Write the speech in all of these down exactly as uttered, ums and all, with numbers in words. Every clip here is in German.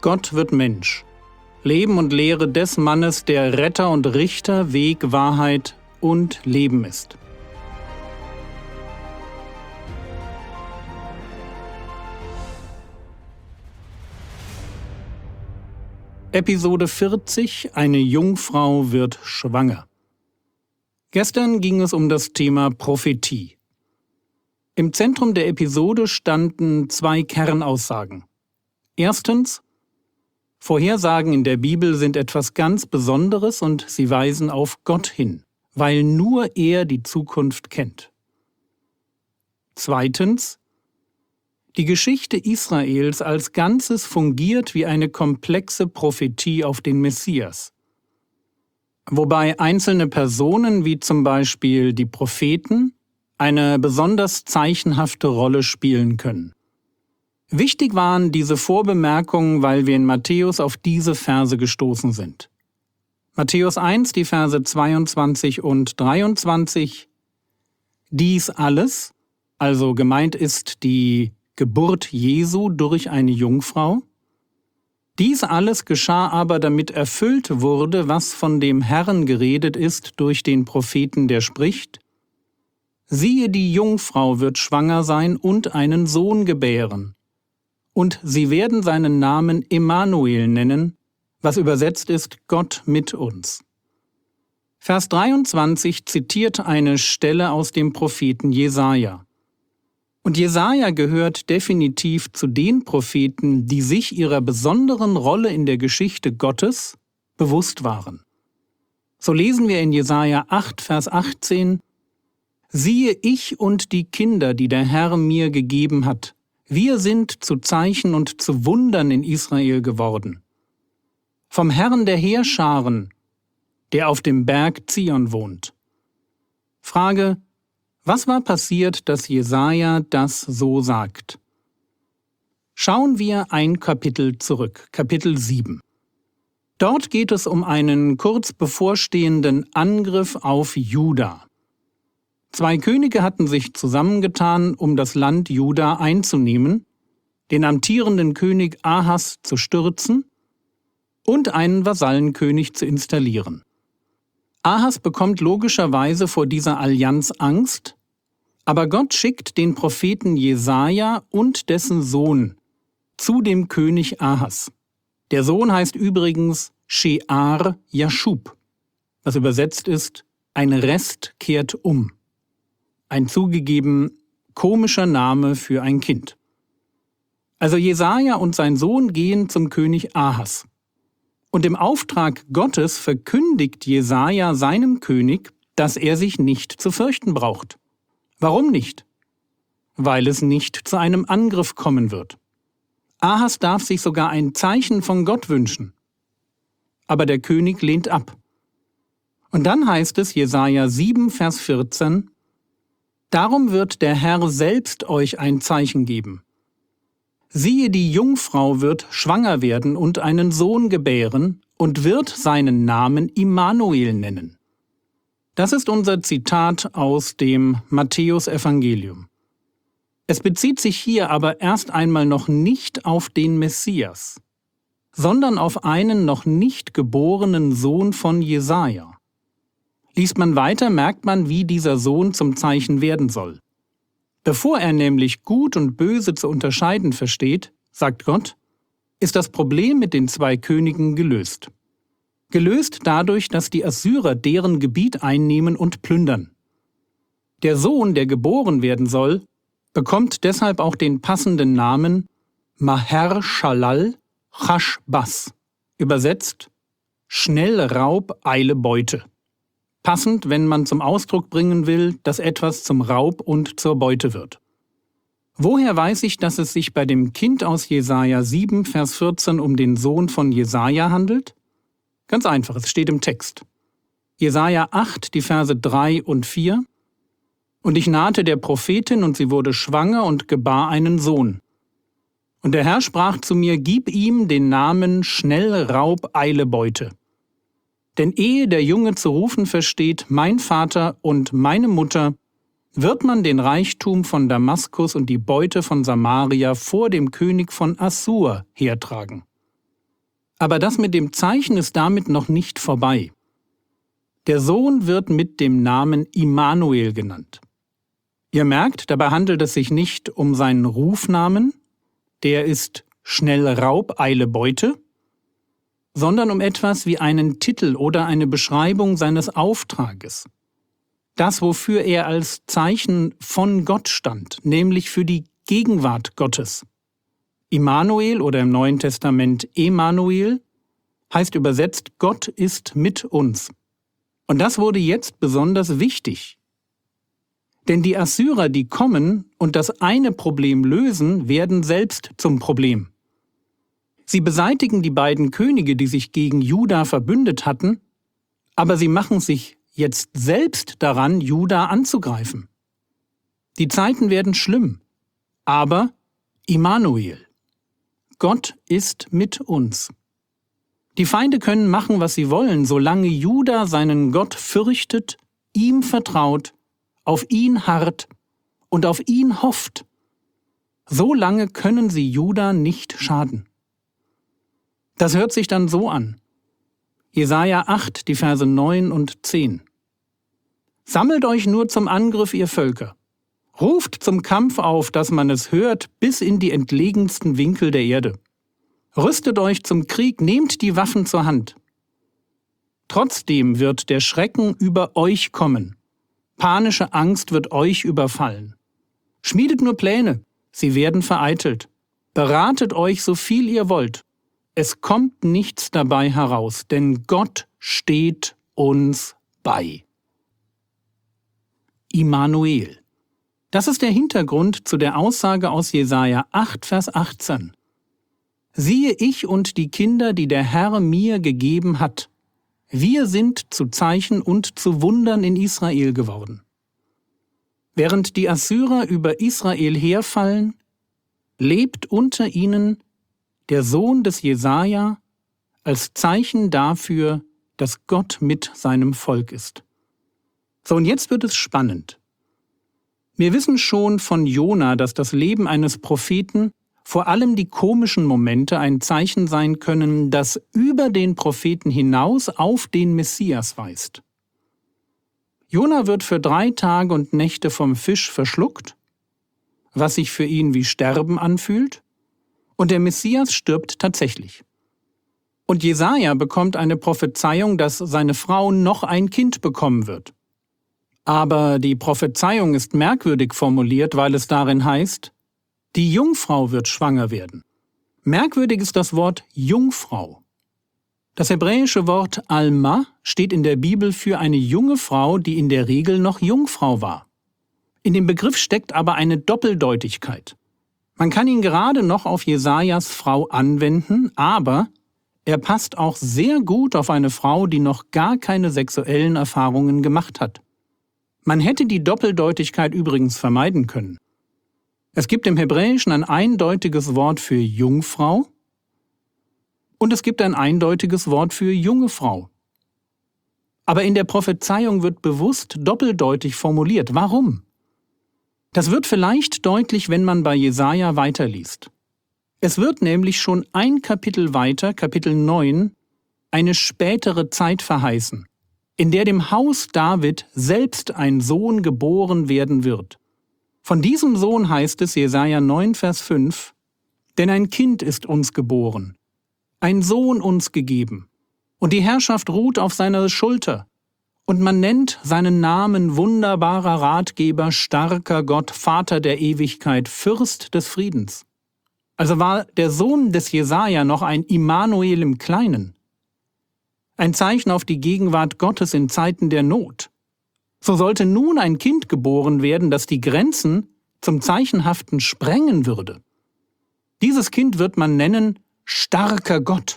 Gott wird Mensch. Leben und Lehre des Mannes, der Retter und Richter, Weg, Wahrheit und Leben ist. Episode vierzig: Eine Jungfrau wird schwanger. Gestern ging es um das Thema Prophetie. Im Zentrum der Episode standen zwei Kernaussagen. Erstens: Vorhersagen in der Bibel sind etwas ganz Besonderes und sie weisen auf Gott hin, weil nur er die Zukunft kennt. Zweitens: Die Geschichte Israels als Ganzes fungiert wie eine komplexe Prophetie auf den Messias, wobei einzelne Personen wie zum Beispiel die Propheten eine besonders zeichenhafte Rolle spielen können. Wichtig waren diese Vorbemerkungen, weil wir in Matthäus auf diese Verse gestoßen sind. Matthäus eins, die Verse zweiundzwanzig und dreiundzwanzig. Dies alles, also gemeint ist die Geburt Jesu durch eine Jungfrau. Dies alles geschah aber, damit erfüllt wurde, was von dem Herrn geredet ist durch den Propheten, der spricht: Siehe, die Jungfrau wird schwanger sein und einen Sohn gebären. Und sie werden seinen Namen Immanuel nennen, was übersetzt ist Gott mit uns. Vers dreiundzwanzig zitiert eine Stelle aus dem Propheten Jesaja. Und Jesaja gehört definitiv zu den Propheten, die sich ihrer besonderen Rolle in der Geschichte Gottes bewusst waren. So lesen wir in Jesaja acht, Vers achtzehn: Siehe, ich und die Kinder, die der Herr mir gegeben hat, wir sind zu Zeichen und zu Wundern in Israel geworden. Vom Herrn der Heerscharen, der auf dem Berg Zion wohnt. Frage: Was war passiert, dass Jesaja das so sagt? Schauen wir ein Kapitel zurück, Kapitel sieben. Dort geht es um einen kurz bevorstehenden Angriff auf Juda. Zwei Könige hatten sich zusammengetan, um das Land Juda einzunehmen, den amtierenden König Ahas zu stürzen und einen Vasallenkönig zu installieren. Ahas bekommt logischerweise vor dieser Allianz Angst, aber Gott schickt den Propheten Jesaja und dessen Sohn zu dem König Ahas. Der Sohn heißt übrigens Shear Jashub, was übersetzt ist: Ein Rest kehrt um. Ein zugegeben komischer Name für ein Kind. Also Jesaja und sein Sohn gehen zum König Ahas. Und im Auftrag Gottes verkündigt Jesaja seinem König, dass er sich nicht zu fürchten braucht. Warum nicht? Weil es nicht zu einem Angriff kommen wird. Ahas darf sich sogar ein Zeichen von Gott wünschen. Aber der König lehnt ab. Und dann heißt es, Jesaja sieben, Vers vierzehn: Darum wird der Herr selbst euch ein Zeichen geben. Siehe, die Jungfrau wird schwanger werden und einen Sohn gebären und wird seinen Namen Immanuel nennen. Das ist unser Zitat aus dem Matthäus-Evangelium. Es bezieht sich hier aber erst einmal noch nicht auf den Messias, sondern auf einen noch nicht geborenen Sohn von Jesaja. Liest man weiter, merkt man, wie dieser Sohn zum Zeichen werden soll. Bevor er nämlich Gut und Böse zu unterscheiden versteht, sagt Gott, ist das Problem mit den zwei Königen gelöst. Gelöst dadurch, dass die Assyrer deren Gebiet einnehmen und plündern. Der Sohn, der geboren werden soll, bekommt deshalb auch den passenden Namen Maher-Shalal Chash-Bas, übersetzt Schnell Raub, Eile Beute. Passend, wenn man zum Ausdruck bringen will, dass etwas zum Raub und zur Beute wird. Woher weiß ich, dass es sich bei dem Kind aus Jesaja sieben, Vers vierzehn um den Sohn von Jesaja handelt? Ganz einfach, es steht im Text. Jesaja acht, die Verse drei und vier: Und ich nahte der Prophetin, und sie wurde schwanger und gebar einen Sohn. Und der Herr sprach zu mir: Gib ihm den Namen Schnell Raub, Eile Beute. Denn ehe der Junge zu rufen versteht, mein Vater und meine Mutter, wird man den Reichtum von Damaskus und die Beute von Samaria vor dem König von Assur hertragen. Aber das mit dem Zeichen ist damit noch nicht vorbei. Der Sohn wird mit dem Namen Immanuel genannt. Ihr merkt, dabei handelt es sich nicht um seinen Rufnamen, der ist schnell Raub, Eile Beute, sondern um etwas wie einen Titel oder eine Beschreibung seines Auftrages. Das, wofür er als Zeichen von Gott stand, nämlich für die Gegenwart Gottes. Immanuel oder im Neuen Testament Emanuel heißt übersetzt, Gott ist mit uns. Und das wurde jetzt besonders wichtig. Denn die Assyrer, die kommen und das eine Problem lösen, werden selbst zum Problem. Sie beseitigen die beiden Könige, die sich gegen Juda verbündet hatten, aber sie machen sich jetzt selbst daran, Juda anzugreifen. Die Zeiten werden schlimm, aber Immanuel, Gott ist mit uns. Die Feinde können machen, was sie wollen, solange Juda seinen Gott fürchtet, ihm vertraut, auf ihn harrt und auf ihn hofft. So lange können sie Juda nicht schaden. Das hört sich dann so an. Jesaja acht, die Verse neun und zehn. Sammelt euch nur zum Angriff, ihr Völker. Ruft zum Kampf auf, dass man es hört, bis in die entlegensten Winkel der Erde. Rüstet euch zum Krieg, nehmt die Waffen zur Hand. Trotzdem wird der Schrecken über euch kommen. Panische Angst wird euch überfallen. Schmiedet nur Pläne, sie werden vereitelt. Beratet euch so viel ihr wollt. Es kommt nichts dabei heraus, denn Gott steht uns bei. Immanuel. Das ist der Hintergrund zu der Aussage aus Jesaja acht, Vers achtzehn. Siehe ich und die Kinder, die der Herr mir gegeben hat. Wir sind zu Zeichen und zu Wundern in Israel geworden. Während die Assyrer über Israel herfallen, lebt unter ihnen der Sohn des Jesaja als Zeichen dafür, dass Gott mit seinem Volk ist. So, und jetzt wird es spannend. Wir wissen schon von Jona, dass das Leben eines Propheten, vor allem die komischen Momente, ein Zeichen sein können, das über den Propheten hinaus auf den Messias weist. Jona wird für drei Tage und Nächte vom Fisch verschluckt, was sich für ihn wie Sterben anfühlt, und der Messias stirbt tatsächlich. Und Jesaja bekommt eine Prophezeiung, dass seine Frau noch ein Kind bekommen wird. Aber die Prophezeiung ist merkwürdig formuliert, weil es darin heißt, die Jungfrau wird schwanger werden. Merkwürdig ist das Wort Jungfrau. Das hebräische Wort Alma steht in der Bibel für eine junge Frau, die in der Regel noch Jungfrau war. In dem Begriff steckt aber eine Doppeldeutigkeit. Man kann ihn gerade noch auf Jesajas Frau anwenden, aber er passt auch sehr gut auf eine Frau, die noch gar keine sexuellen Erfahrungen gemacht hat. Man hätte die Doppeldeutigkeit übrigens vermeiden können. Es gibt im Hebräischen ein eindeutiges Wort für Jungfrau und es gibt ein eindeutiges Wort für junge Frau. Aber in der Prophezeiung wird bewusst doppeldeutig formuliert. Warum? Das wird vielleicht deutlich, wenn man bei Jesaja weiterliest. Es wird nämlich schon ein Kapitel weiter, Kapitel neun, eine spätere Zeit verheißen, in der dem Haus David selbst ein Sohn geboren werden wird. Von diesem Sohn heißt es, Jesaja neun, Vers fünf, denn ein Kind ist uns geboren, ein Sohn uns gegeben, und die Herrschaft ruht auf seiner Schulter, und man nennt seinen Namen wunderbarer Ratgeber, starker Gott, Vater der Ewigkeit, Fürst des Friedens. Also war der Sohn des Jesaja noch ein Immanuel im Kleinen, ein Zeichen auf die Gegenwart Gottes in Zeiten der Not. So sollte nun ein Kind geboren werden, das die Grenzen zum Zeichenhaften sprengen würde. Dieses Kind wird man nennen starker Gott.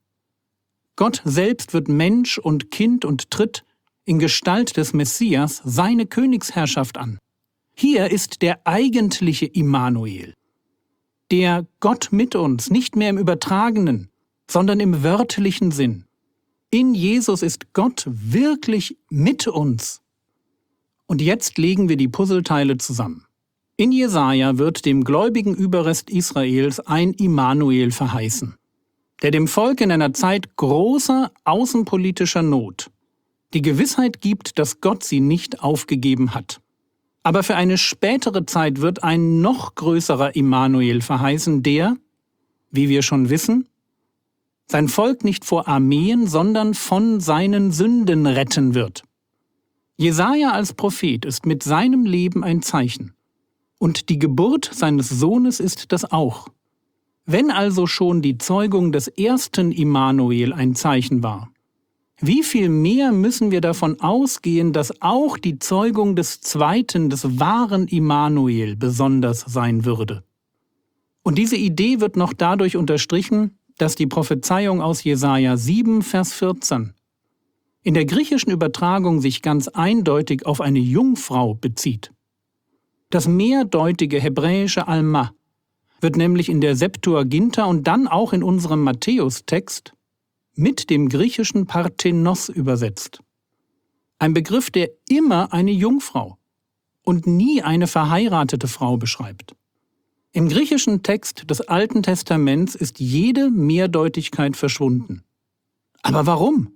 Gott selbst wird Mensch und Kind und tritt in Gestalt des Messias seine Königsherrschaft an. Hier ist der eigentliche Immanuel, der Gott mit uns, nicht mehr im übertragenen, sondern im wörtlichen Sinn. In Jesus ist Gott wirklich mit uns. Und jetzt legen wir die Puzzleteile zusammen. In Jesaja wird dem gläubigen Überrest Israels ein Immanuel verheißen. der dem Volk in einer Zeit großer außenpolitischer Not die Gewissheit gibt, dass Gott sie nicht aufgegeben hat. Aber für eine spätere Zeit wird ein noch größerer Immanuel verheißen, der, wie wir schon wissen, sein Volk nicht vor Armeen, sondern von seinen Sünden retten wird. Jesaja als Prophet ist mit seinem Leben ein Zeichen. Und die Geburt seines Sohnes ist das auch. Wenn also schon die Zeugung des ersten Immanuel ein Zeichen war, wie viel mehr müssen wir davon ausgehen, dass auch die Zeugung des zweiten, des wahren Immanuel besonders sein würde? Und diese Idee wird noch dadurch unterstrichen, dass die Prophezeiung aus Jesaja sieben, Vers vierzehn in der griechischen Übertragung sich ganz eindeutig auf eine Jungfrau bezieht. Das mehrdeutige hebräische Alma wird nämlich in der Septuaginta und dann auch in unserem Matthäus-Text mit dem griechischen Parthenos übersetzt. Ein Begriff, der immer eine Jungfrau und nie eine verheiratete Frau beschreibt. Im griechischen Text des Alten Testaments ist jede Mehrdeutigkeit verschwunden. Aber warum?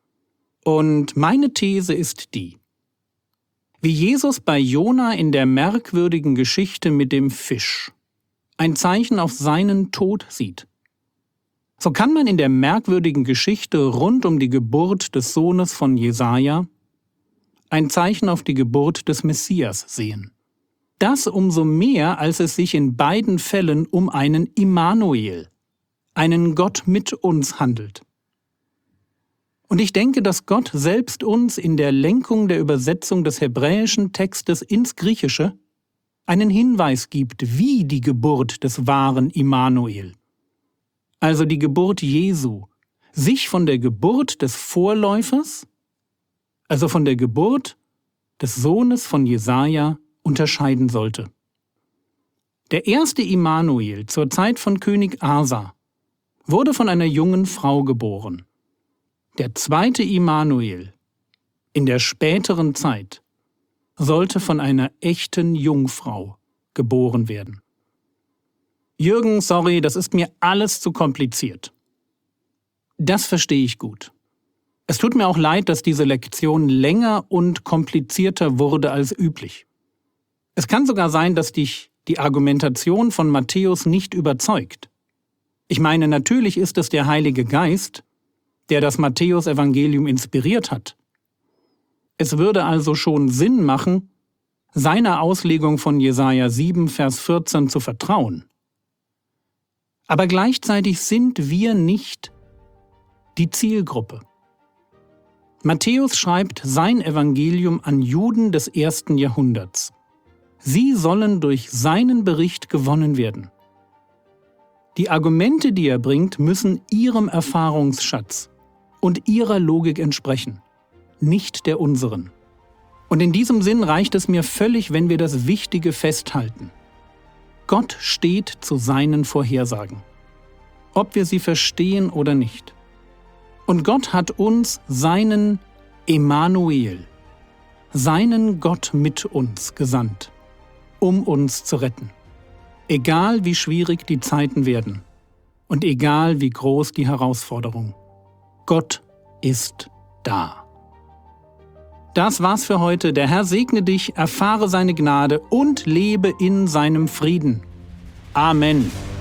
Und meine These ist die: Wie Jesus bei Jona in der merkwürdigen Geschichte mit dem Fisch ein Zeichen auf seinen Tod sieht, so kann man in der merkwürdigen Geschichte rund um die Geburt des Sohnes von Jesaja ein Zeichen auf die Geburt des Messias sehen. Das umso mehr, als es sich in beiden Fällen um einen Immanuel, einen Gott mit uns handelt. Und ich denke, dass Gott selbst uns in der Lenkung der Übersetzung des hebräischen Textes ins Griechische einen Hinweis gibt, wie die Geburt des wahren Immanuel, also die Geburt Jesu, sich von der Geburt des Vorläufers, also von der Geburt des Sohnes von Jesaja, unterscheiden sollte. Der erste Immanuel zur Zeit von König Asa wurde von einer jungen Frau geboren. Der zweite Immanuel in der späteren Zeit sollte von einer echten Jungfrau geboren werden. Jürgen, sorry, das ist mir alles zu kompliziert. Das verstehe ich gut. Es tut mir auch leid, dass diese Lektion länger und komplizierter wurde als üblich. Es kann sogar sein, dass dich die Argumentation von Matthäus nicht überzeugt. Ich meine, natürlich ist es der Heilige Geist, der das Matthäus-Evangelium inspiriert hat. Es würde also schon Sinn machen, seiner Auslegung von Jesaja sieben, Vers vierzehn zu vertrauen. Aber gleichzeitig sind wir nicht die Zielgruppe. Matthäus schreibt sein Evangelium an Juden des ersten Jahrhunderts. Sie sollen durch seinen Bericht gewonnen werden. Die Argumente, die er bringt, müssen ihrem Erfahrungsschatz und ihrer Logik entsprechen, nicht der unseren. Und in diesem Sinn reicht es mir völlig, wenn wir das Wichtige festhalten. Gott steht zu seinen Vorhersagen, ob wir sie verstehen oder nicht. Und Gott hat uns seinen Immanuel, seinen Gott mit uns gesandt, um uns zu retten. Egal wie schwierig die Zeiten werden und egal wie groß die Herausforderung, Gott ist da. Das war's für heute. Der Herr segne dich, erfahre seine Gnade und lebe in seinem Frieden. Amen.